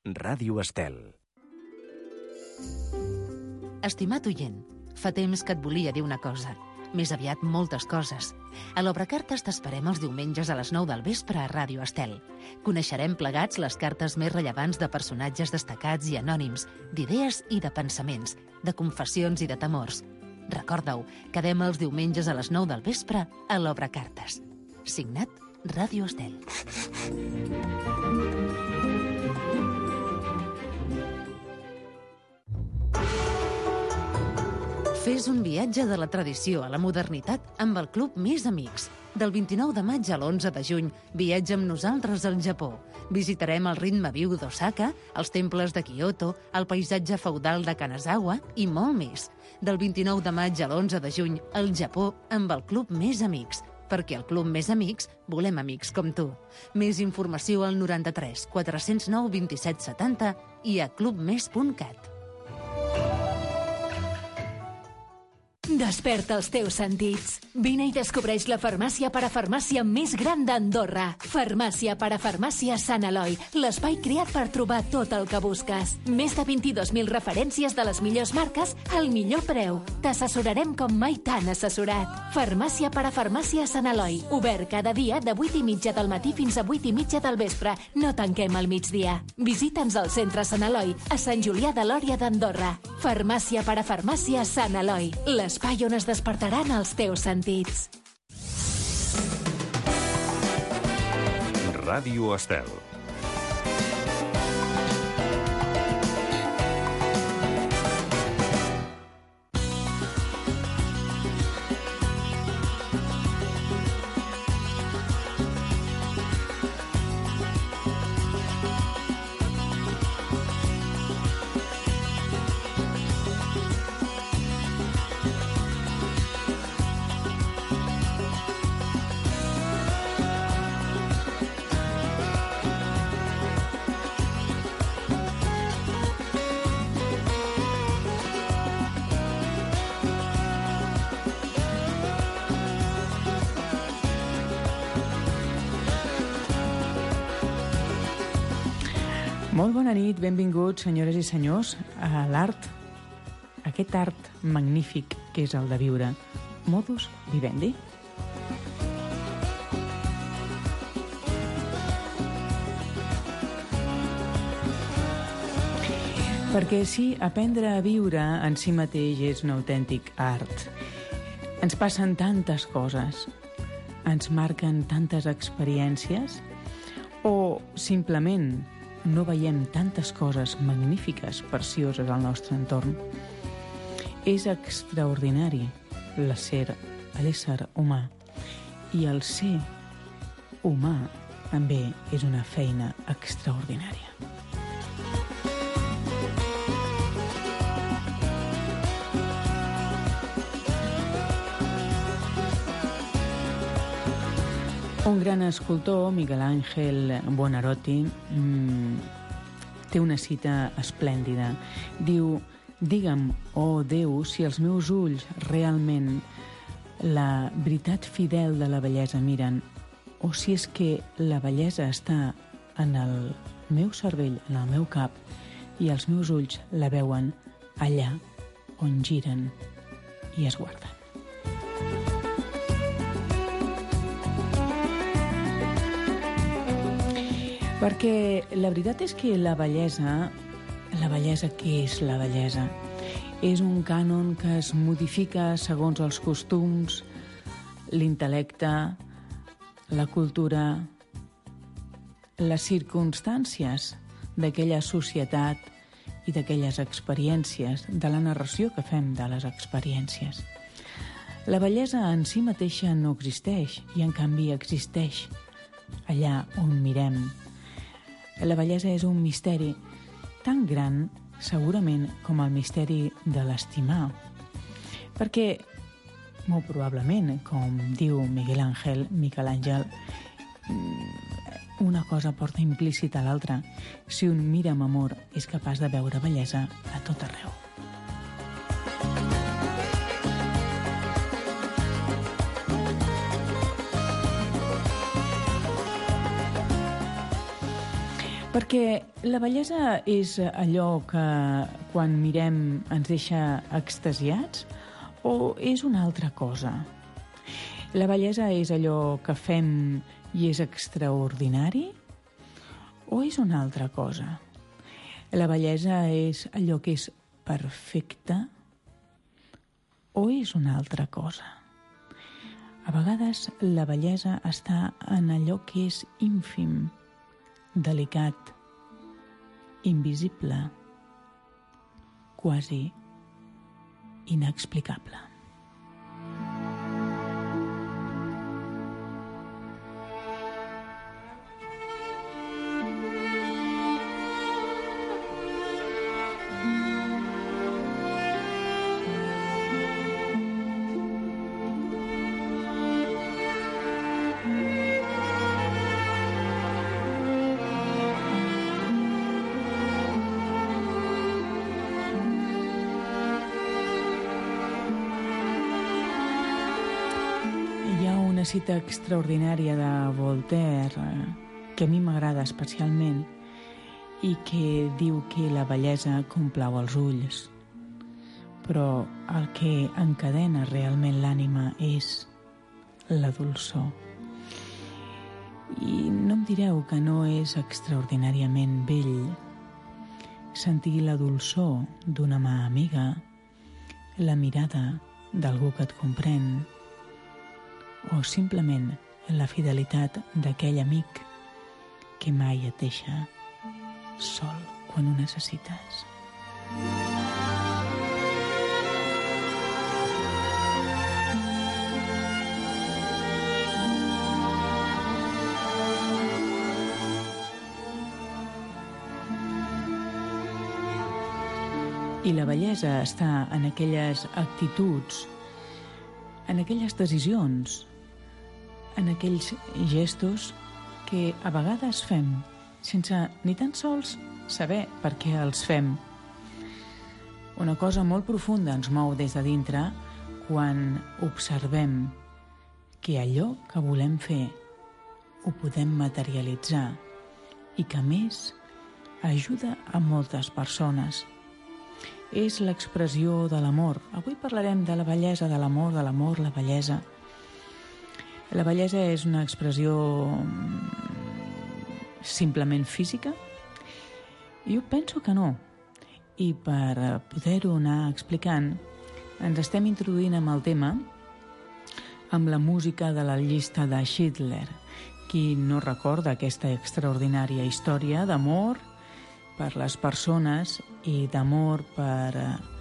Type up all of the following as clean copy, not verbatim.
Ràdio Estel. Estimat oient, fa temps que et volia dir una cosa. Més aviat moltes coses. A l'Obrecartes t'esperem els diumenges a les 9 del vespre a Ràdio Estel. Coneixerem plegats les cartes més rellevants de personatges destacats i anònims, d'idees i de pensaments, de confessions i de temors. Recorda-ho, quedem els diumenges a les 9 del vespre a l'Obrecartes. Signat Ràdio Estel. Fes un viatge de la tradició a la modernitat amb el Club Més Amics. Del 29 de maig a l'11 de juny, viatja amb nosaltres al Japó. Visitarem el ritme viu d'Osaka, els temples de Kyoto, el paisatge feudal de Kanazawa i molt més. Del 29 de maig a l'11 de juny, al Japó amb el Club Més Amics. Perquè al Club Més Amics volem amics com tu. Més informació al 93 409 27 70 i a clubmes.cat. Desperta els teus sentits. Vine i descobreix la farmàcia parafarmàcia més gran d'Andorra. Farmàcia parafarmàcia Sant Eloi, l'espai creat per trobar tot el que busques. Més de 22.000 referències de les millors marques al millor preu. T'assessorarem com mai t'han assessorat. Farmàcia parafarmàcia Sant Eloi, obert cada dia de 8:30 del matí fins a 8:30 del vespre. No tanquem al migdia. Visita'ns al centre Sant Eloi, a Sant Julià de Lòria d'Andorra. Farmàcia parafarmàcia Sant Eloi, l'espai on es despertaran els teus sentits. Ràdio Estel. Molt bona nit, benvinguts, senyores i senyors, a l'art, aquest art magnífic que és el de viure. Modus vivendi. Perquè sí, aprendre a viure en si mateix és un autèntic art. Ens passen tantes coses, ens marquen tantes experiències, o simplement no veiem tantes coses magnífiques, precioses al nostre entorn. És extraordinari l'ésser humà, i el ser humà també és una feina extraordinària. Un gran escultor, Miguel Ángel Buonarroti, té una cita esplèndida. Diu: digue'm, oh Déu, si els meus ulls realment la veritat fidel de la bellesa miren, o si és que la bellesa està en el meu cervell, en el meu cap, i els meus ulls la veuen allà on giren i es guarden. Perquè la veritat és que la bellesa, què és la bellesa? És un cànon que es modifica segons els costums, l'intel·lecte, la cultura, les circumstàncies d'aquella societat i d'aquelles experiències, de la narració que fem de les experiències. La bellesa en si mateixa no existeix, i en canvi existeix allà on mirem. La bellesa és un misteri tan gran, segurament, com el misteri de l'estimar. Perquè, molt probablement, com diu Miguel Ángel, una cosa porta implícita a l'altra. Si un mira amb amor, és capaç de veure bellesa a tot arreu. Perquè la bellesa és allò que quan mirem ens deixa extasiats o és una altra cosa? La bellesa és allò que fem i és extraordinari o és una altra cosa? La bellesa és allò que és perfecte o és una altra cosa? A vegades la bellesa està en allò que és ínfim, delicat, invisible, quasi inexplicable. Una cita extraordinària de Voltaire que a mi m'agrada especialment i que diu que la bellesa complau els ulls, però el que encadena realment l'ànima és la dolçor. I no em direu que no és extraordinàriament bell sentir la dolçor d'una mà amiga, la mirada d'algú que et comprèn, o simplement la fidelitat d'aquell amic que mai et deixa sol quan ho necessites. I la bellesa està en aquelles actituds, en aquelles decisions, en aquells gestos que a vegades fem sense ni tan sols saber per què els fem. Una cosa molt profunda ens mou des de dintre quan observem que allò que volem fer ho podem materialitzar i que, a més, ajuda a moltes persones. És l'expressió de l'amor. Avui parlarem de la bellesa de l'amor, la bellesa. La bellesa és una expressió simplement física? Jo penso que no. I per poder-ho anar explicant, ens estem introduint amb el tema amb la música de la llista de Schindler. Qui no recorda aquesta extraordinària història d'amor per les persones i d'amor per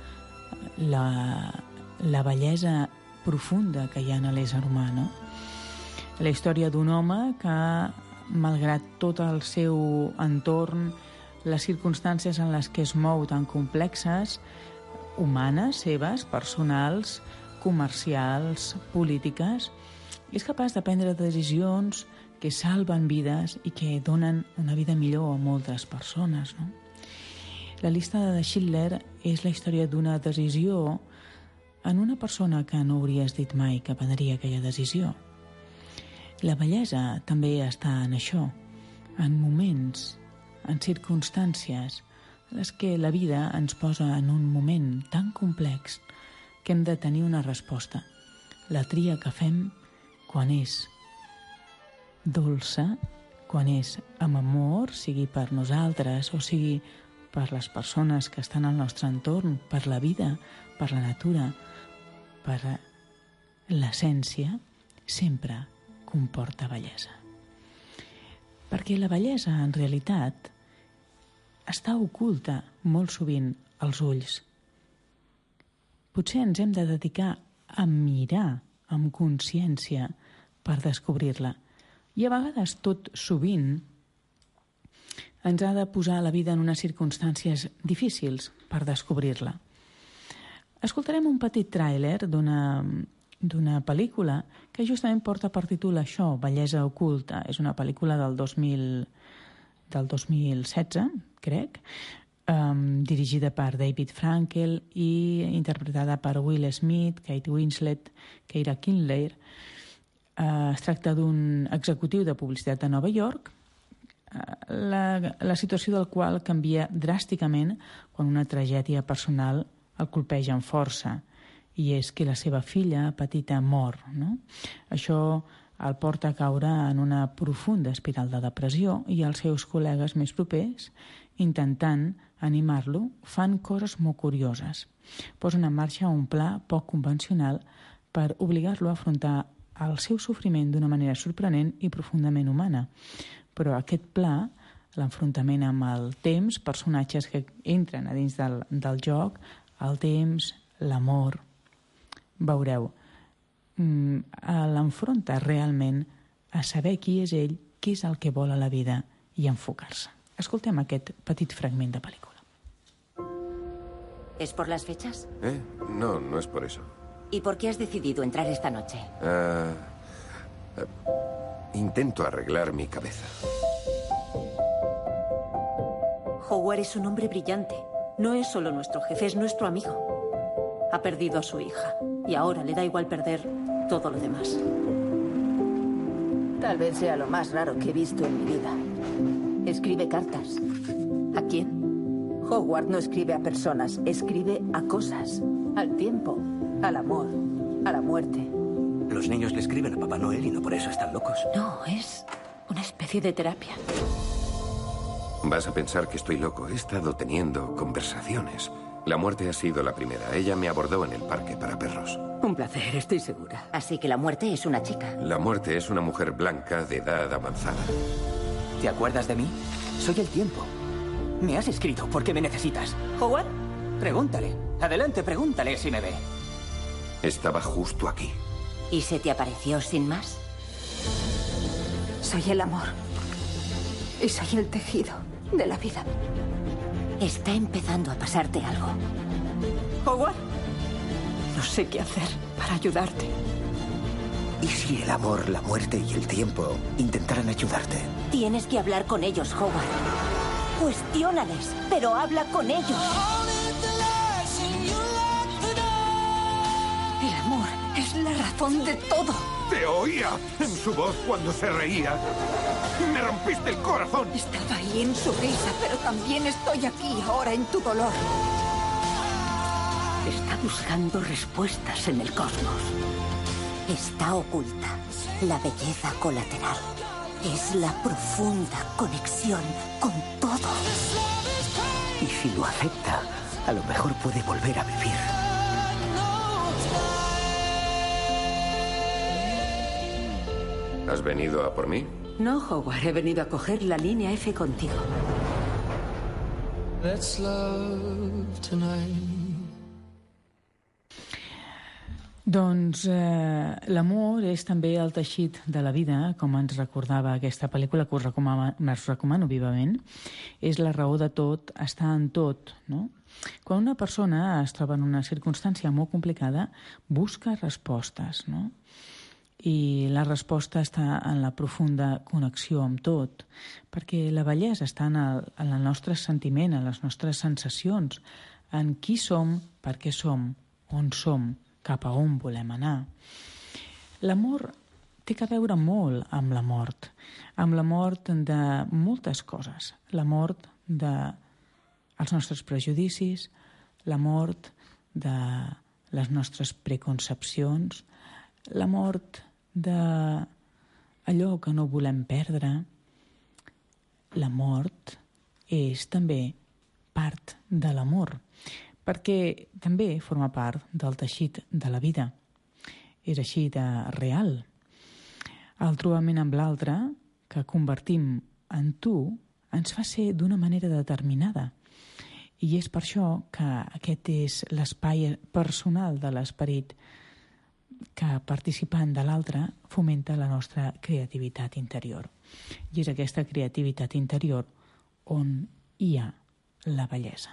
la bellesa profunda que hi ha en l'ésser humà, no? La història d'un home que, malgrat tot el seu entorn, les circumstàncies en les que es mou tan complexes, humanes, seves, personals, comercials, polítiques, és capaç de prendre decisions que salven vides i que donen una vida millor a moltes persones, no? La llista de Schindler és la història d'una decisió en una persona que no hauries dit mai que prendria aquella decisió. La bellesa també està en això, en moments, en circumstàncies, en les que la vida ens posa en un moment tan complex que hem de tenir una resposta. La tria que fem quan és dolça, quan és amb amor, sigui per nosaltres o sigui per les persones que estan al nostre entorn, per la vida, per la natura, per l'essència, sempre comporta bellesa. Perquè la bellesa, en realitat, està oculta molt sovint als ulls. Potser ens hem de dedicar a mirar amb consciència per descobrir-la. I a vegades, tot sovint, ens ha de posar la vida en unes circumstàncies difícils per descobrir-la. Escoltarem un petit tràiler d'una pel·lícula que justament porta per títol això, Bellesa oculta. És una pel·lícula del 2016, crec, dirigida per David Frankel i interpretada per Will Smith, Kate Winslet, Keira Knightley. Es tracta d'un executiu de publicitat de Nova York la situació del qual canvia dràsticament quan una tragèdia personal el colpeja amb força, i és que la seva filla petita mor, no? Això el porta a caure en una profunda espiral de depressió i els seus col·legues més propers, intentant animar-lo, fan coses molt curioses. Posen en marxa un pla poc convencional per obligar-lo a afrontar el seu sofriment d'una manera sorprenent i profundament humana. Però aquest pla, l'enfrontament amb el temps, personatges que entren a dins del joc, el temps, l'amor, veureu, l'enfronta realment a saber qui és ell, què és el que vol a la vida i enfocar-se. Escoltem aquest petit fragment de pel·lícula. ¿Es por las fechas? No, no es por eso. ¿Y por qué has decidido entrar esta noche? Intento arreglar mi cabeza. Howard es un hombre brillante. No es solo nuestro jefe, es nuestro amigo. Ha perdido a su hija y ahora le da igual perder todo lo demás. Tal vez sea lo más raro que he visto en mi vida. Escribe cartas. ¿A quién? Howard no escribe a personas, escribe a cosas. Al tiempo, al amor, a la muerte. Los niños le escriben a Papá Noel y no por eso están locos. No, es una especie de terapia. Vas a pensar que estoy loco. He estado teniendo conversaciones. La muerte ha sido la primera. Ella me abordó en el parque para perros. Un placer, estoy segura. Así que la muerte es una chica. La muerte es una mujer blanca de edad avanzada. ¿Te acuerdas de mí? Soy el tiempo. Me has escrito porque me necesitas. ¿Howard? Pregúntale. Adelante, pregúntale si me ve. Estaba justo aquí. ¿Y se te apareció sin más? Soy el amor. Y soy el tejido de la vida. Está empezando a pasarte algo. ¿Howard? No sé qué hacer para ayudarte. ¿Y si el amor, la muerte y el tiempo intentaran ayudarte? Tienes que hablar con ellos, Howard. Cuestiónales, pero habla con ellos. El amor es la razón de todo. Te oía en su voz cuando se reía. Me rompiste el corazón. Estaba ahí en su risa, pero también estoy aquí ahora en tu dolor. Está buscando respuestas en el cosmos. Está oculta la belleza colateral. Es la profunda conexión con todo. Y si lo acepta, a lo mejor puede volver a vivir. ¿Has venido a por mí? No, Howard, he venido a coger la línea F contigo. Let's love tonight. Doncs l'amor és també el teixit de la vida, com ens recordava aquesta pel·lícula, que us recomano vivament. És la raó de tot, està en tot, no? Quan una persona es troba en una circumstància molt complicada, busca respostes, no? I la resposta està en la profunda connexió amb tot, perquè la bellesa està en el nostre sentiment, en les nostres sensacions, en qui som, per què som, on som, cap a on volem anar. L'amor té a veure molt amb la mort de moltes coses. La mort dels nostres prejudicis, la mort de les nostres preconcepcions, la mort d'allò que no volem perdre. La mort és també part de l'amor, perquè també forma part del teixit de la vida. És així de real. El trobament amb l'altre, que convertim en tu, ens fa ser d'una manera determinada. I és per això que aquest és l'espai personal de l'esperit, que participant de l'altre fomenta la nostra creativitat interior. I és aquesta creativitat interior on hi ha la bellesa.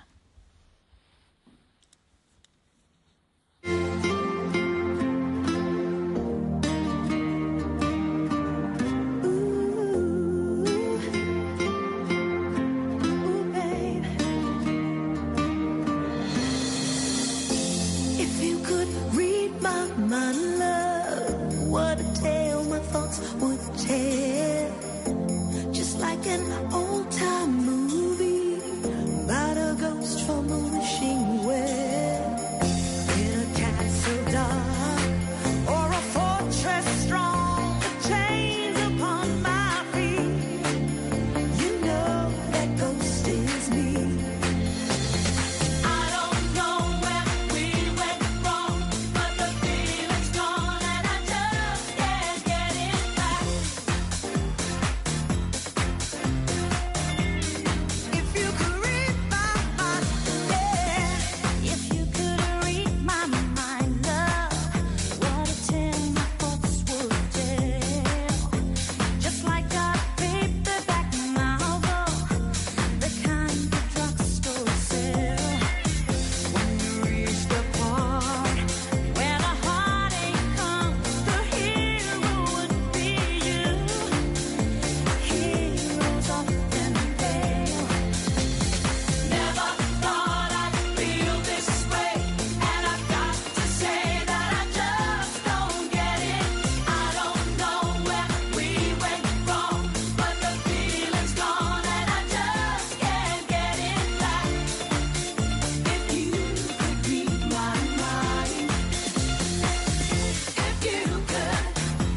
like an old-time movie about a ghost from a wishing well, in a castle dark or a fortress strong, the chains upon my feet. You know that ghost is me. I don't know where we went wrong, but the feeling's gone and I just can't get it back. If you could read my mind, yeah. If you could read my mind, love, what a tale my thoughts would tell. Just like a paperback novel, the kind the drugstore sell. When you reach the part where the heartache comes, the hero would be you. Heroes often fail. Never thought I'd feel this way, and I've got to say that I just don't get it. I don't know where we went wrong, but the feeling's gone and I just can't get it back. If you could read my mind, if you could,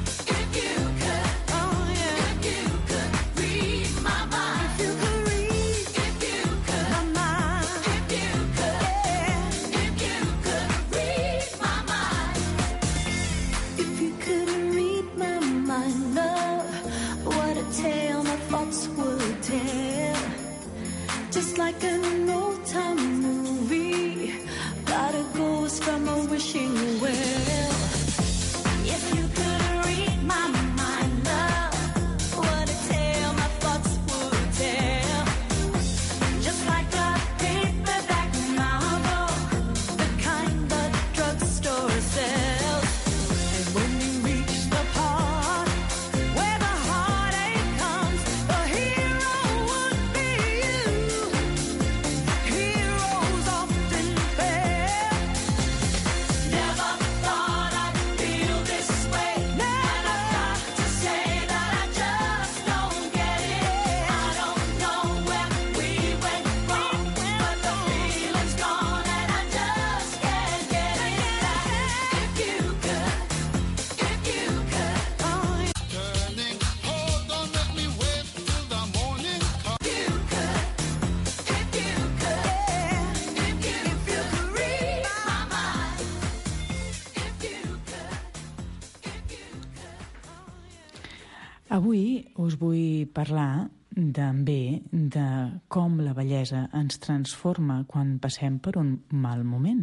oh yeah, if you could read my mind, if you could read my mind, if you could, read my mind, if you could read my mind, love, what a tale my thoughts would tell. Just like an old-time movie about a ghost from a wishing well. If you could read my mind, love, what a tale my thoughts would tell. Just like a paperback novel, the kind the drugstore sells. And when you reach the part where the heartache comes, the hero would be you. Heroes often fail. Never thought I'd feel this way, and I've got to say that I just don't get it. I don't know where we went wrong, but the feeling's gone and I just can't get it back. If you could, oh yeah. Turning, oh, don't let me wait till the morning comes. If you could read my mind, if you could. Avui us vull parlar també de com la bellesa ens transforma quan passem per un mal moment.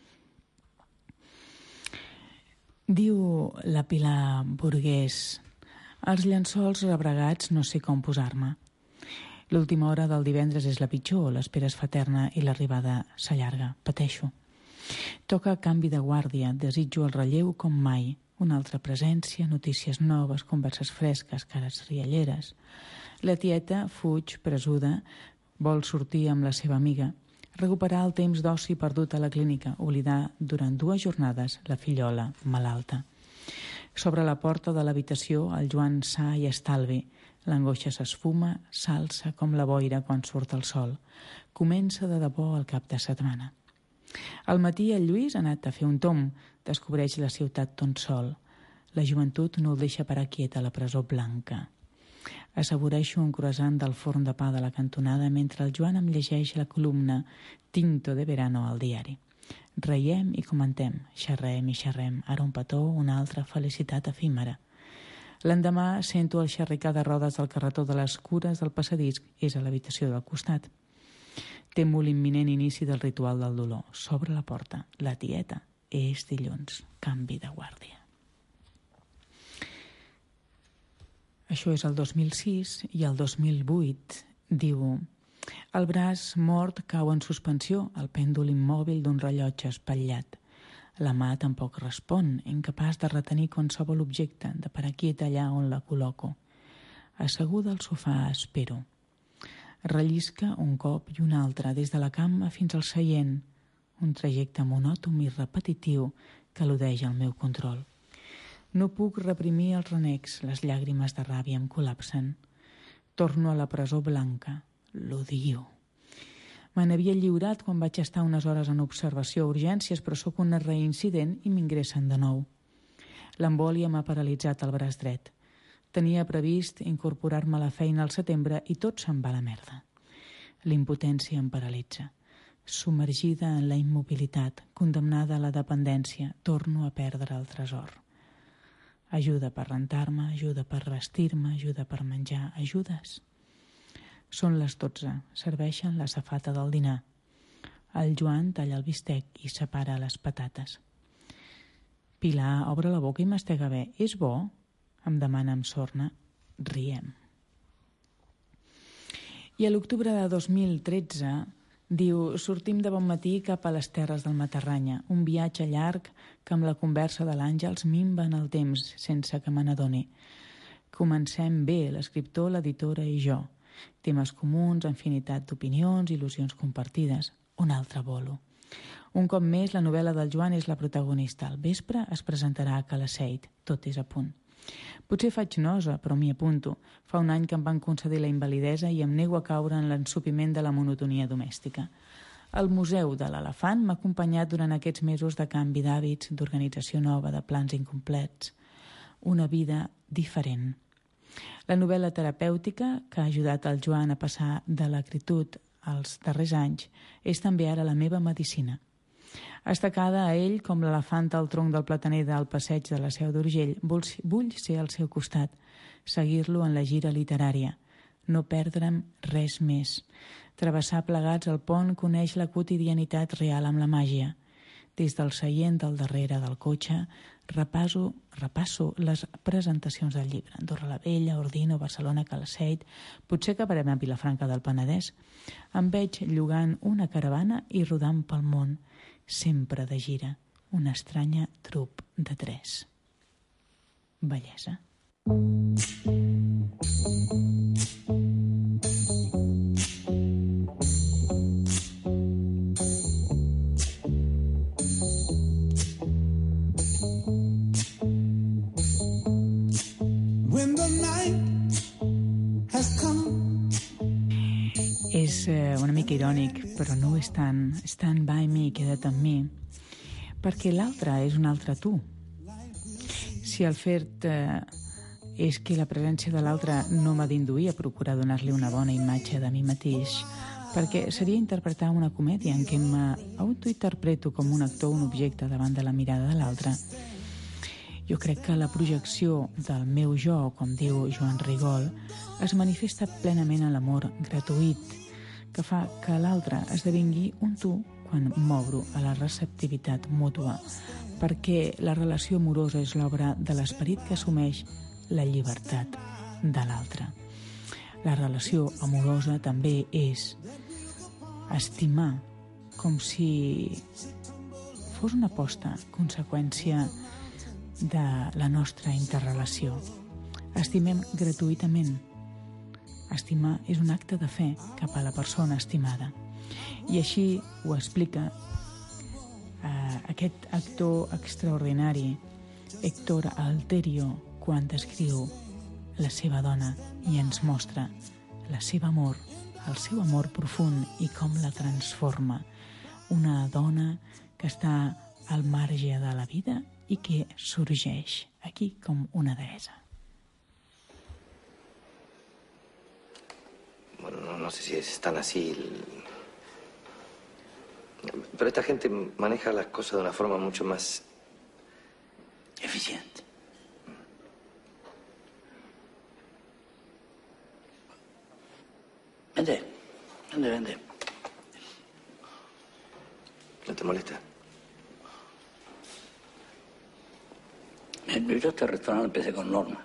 Diu la Pilar Burgués: als llençols rebregats no sé com posar-me. L'última hora del divendres és la pitjor, l'espera es fa eterna i l'arribada s'allarga. Pateixo. Toca canvi de guàrdia, desitjo el relleu com mai. Una altra presència, notícies noves, converses fresques, cares rialleres. La tieta fuig, presuda, vol sortir amb la seva amiga, recuperar el temps d'oci perdut a la clínica, oblidar durant 2 jornades la fillola malalta. Sobre la porta de l'habitació, el Joan sa i estalvi. L'angoixa s'esfuma, s'alça com la boira quan surt el sol. Comença de debò el cap de setmana. Al matí el Lluís ha anat a fer un tomb, descobreix la ciutat tot sol. La joventut no el deixa parar quiet a la presó blanca. Assaboreixo un croissant del forn de pa de la cantonada mentre el Joan em llegeix la columna Tinto de verano al diari. Reiem i comentem, xerrem i xerrem, ara un petó, una altra felicitat efímera. L'endemà sento el xerricar de rodes del carretó de les cures del passadís, és a l'habitació del costat. Temo l'imminent inici del ritual del dolor. S'obre la porta. La tieta. És dilluns. Canvi de guàrdia. Això és el 2006 i el 2008 diu: el braç mort cau en suspensió, el pèndol immòbil d'un rellotge espatllat. La mà tampoc respon, incapaç de retenir qualsevol objecte, de parar quieta allà on la col·loco. Asseguda al sofà espero. Rellisca un cop i un altre, des de la cama fins al seient, un trajecte monòton i repetitiu que eludeix el meu control. No puc reprimir els renecs, les llàgrimes de ràbia em col·lapsen. Torno a la presó blanca. L'odio. Me n'havia lliurat quan vaig estar unes hores en observació a urgències, però sóc un reincident i m'ingressen de nou. L'embòlia m'ha paralitzat el braç dret. Tenia previst incorporar-me a la feina al setembre i tot se'n va a la merda. L'impotència em paralitza. Submergida en la immobilitat, condemnada a la dependència, torno a perdre el tresor. Ajuda per rentar-me, ajuda per vestir-me, ajuda per menjar, ajudes. Són les 12, serveixen la safata del dinar. El Joan talla el bistec i separa les patates. Pilar obre la boca i mastega bé. És bo? Em demana amb sorna. Riem. I a l'octubre de 2013 diu: sortim de bon matí cap a les terres del Matarranya, un viatge llarg que amb la conversa de l'Àngels minva en el temps sense que me n'adoni. Comencem bé, l'escriptor, l'editora i jo. Temes comuns, infinitat d'opinions, il·lusions compartides. Un altre bolo. Un cop més, la novel·la del Joan és la protagonista. Al vespre es presentarà a Calaceit. Tot és a punt. Potser faig nosa, però m'hi apunto. Fa un any que em van concedir la invalidesa i em nego a caure en l'ensupiment de la monotonia domèstica. El Museu de l'Elefant m'ha acompanyat durant aquests mesos de canvi d'hàbits, d'organització nova, de plans incomplets. Una vida diferent. La novel·la terapèutica, que ha ajudat el Joan a passar de l'acritud als darrers anys, és també ara la meva medicina. Estacada a ell com l'elefant al tronc del plataner del passeig de la Seu d'Urgell, vull ser al seu costat, seguir-lo en la gira literària, no perdre'm res més. Travessar plegats el pont coneix la quotidianitat real amb la màgia. Des del seient del darrere del cotxe repasso les presentacions del llibre. Andorra la Vella, Ordino, Barcelona, Calaceit. Potser acabarem a Vilafranca del Penedès. Em veig llogant una caravana i rodant pel món, sempre de gira. Una estranya trup de 3. Bellesa. És una mica irònic, però no és tant. Stand by me, queda't amb mi, perquè l'altre és un altre tu. Si el fet és que la presència de l'altre no m'ha d'induir a procurar donar-li una bona imatge de mi mateix, perquè seria interpretar una comèdia en què m'autointerpreto com un actor o un objecte davant de la mirada de l'altre. Jo crec que la projecció del meu jo, com diu Joan Rigol, es manifesta plenament en l'amor gratuït, que fa que l'altre esdevingui un tu quan m'obro a la receptivitat mútua, perquè la relació amorosa és l'obra de l'esperit que assumeix la llibertat de l'altre. La relació amorosa també és estimar com si fos una aposta, conseqüència de la nostra interrelació. Estimem gratuïtament. Estimar és un acte de fe cap a la persona estimada. I així ho explica aquest actor extraordinari, Héctor Alterio, quan descriu la seva dona i ens mostra el seu amor profund i com la transforma. Una dona que està al marge de la vida i que sorgeix aquí com una deessa. Bueno, no sé si es tan así. Pero esta gente maneja las cosas de una forma mucho más eficiente. Vende. ¿No te molesta? Yo este restaurante empecé con Norma.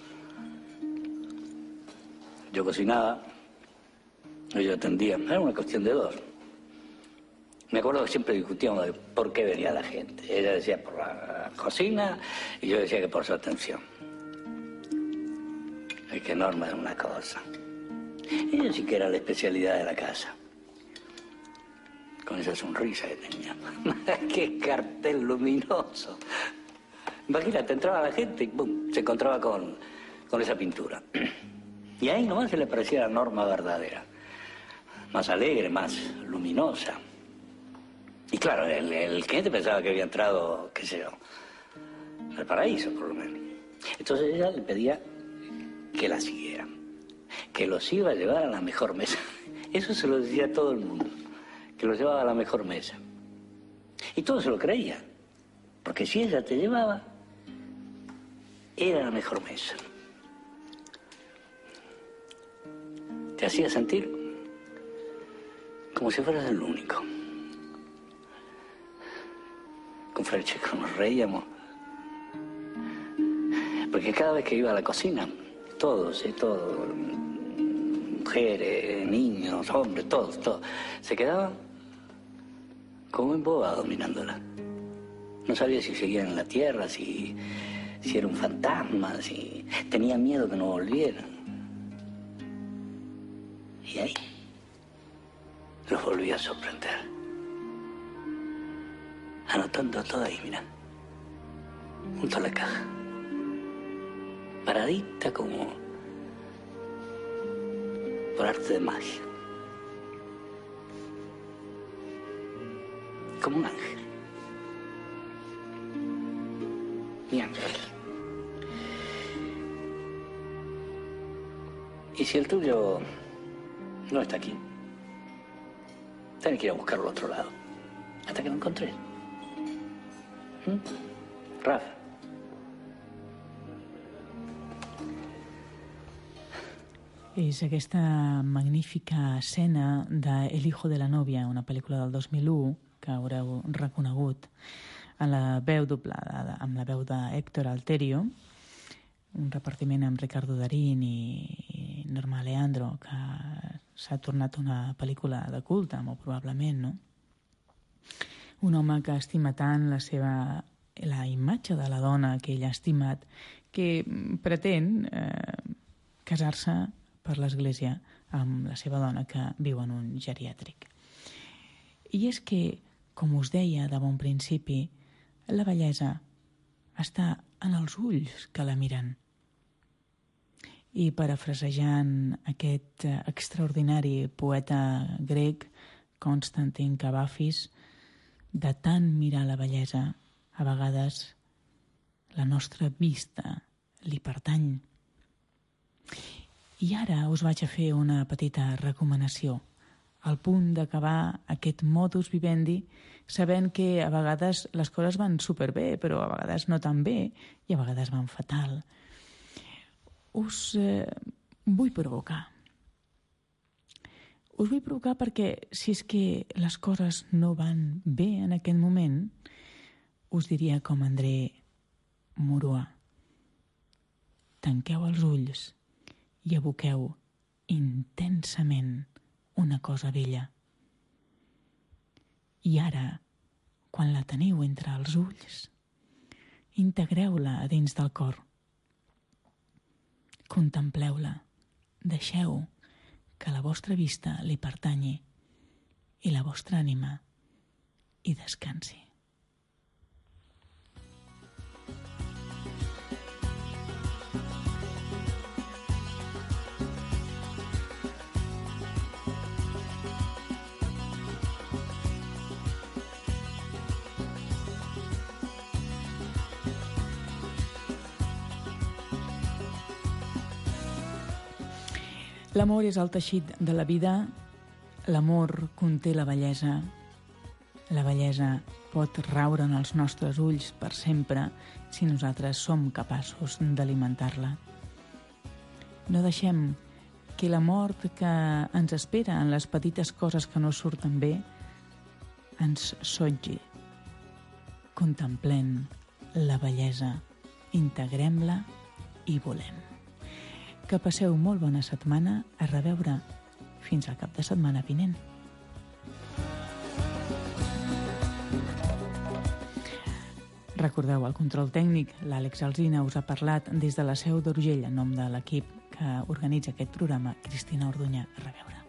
Yo cocinaba, ella atendía. Era una cuestión de dos. Me acuerdo que siempre discutíamos de por qué venía la gente. Ella decía por la cocina y yo decía que por su atención. Es que Norma era una cosa. Ella sí que era la especialidad de la casa. Con esa sonrisa que tenía. ¡Qué cartel luminoso! Imagínate, entraba la gente y ¡pum!, se encontraba con esa pintura. Y ahí nomás se le parecía la Norma verdadera. Más alegre, más luminosa. Y claro, el cliente pensaba que había entrado, qué sé yo, al paraíso, por lo menos. Entonces ella le pedía que la siguiera, que los iba a llevar a la mejor mesa. Eso se lo decía a todo el mundo, que los llevaba a la mejor mesa. Y todos se lo creían, porque si ella te llevaba, era la mejor mesa. Te hacía sentir como si fueras el único. Con Francesco nos reíamos. Porque cada vez que iba a la cocina, todos, mujeres, niños, hombres, todos, se quedaban como embobados mirándola. No sabía si seguían en la tierra, si era un fantasma, si tenía miedo que no volviera. Y ahí los volví a sorprender. Anotando todo ahí, mira, junto a la caja. Paradita como por arte de magia. Como un ángel. Mi ángel. Y si el tuyo no está aquí, tenés que ir a buscarlo al otro lado. Hasta que lo encontré. Rafa. És aquesta magnífica escena de El hijo de la novia, una pel·lícula del 2001 que haureu reconegut en la veu doblada, amb la veu d'Héctor Alterio, un repartiment amb Ricardo Darín i Norma Leandro, que s'ha tornat una pel·lícula de culte, molt probablement, no? Un home que estima tant la imatge de la dona que ell ha estimat, que pretén casar-se per l'església amb la seva dona que viu en un geriàtric. I és que, com us deia de bon principi, la bellesa està en els ulls que la miren. I parafrasejant aquest extraordinari poeta grec, Constantin Cavafis, de tant mirar la bellesa, a vegades la nostra vista li pertany. I ara us vaig a fer una petita recomanació, al punt d'acabar aquest modus vivendi, sabent que a vegades les coses van superbé, però a vegades no tan bé, i a vegades van fatal. Us vull provocar. Us vull provocar perquè si és que les coses no van bé en aquest moment, us diria com André Maurois: tanqueu els ulls i aboqueu intensament una cosa bella. I ara, quan la teniu entre els ulls, integreu-la a dins del cor. Contempleu-la, deixeu que la vostra vista li pertanyi i la vostra ànima hi descansi. L'amor és el teixit de la vida, l'amor conté la bellesa pot raure en els nostres ulls per sempre si nosaltres som capaços d'alimentar-la. No deixem que la mort que ens espera en les petites coses que no surten bé ens sotgi. Contemplem la bellesa, integrem-la i volem. Que passeu molt bona setmana, a reveure fins al cap de setmana vinent. Recordeu el control tècnic, l'Àlex Alsina us ha parlat des de la Seu d'Urgell en nom de l'equip que organitza aquest programa, Cristina Orduña, a reveure.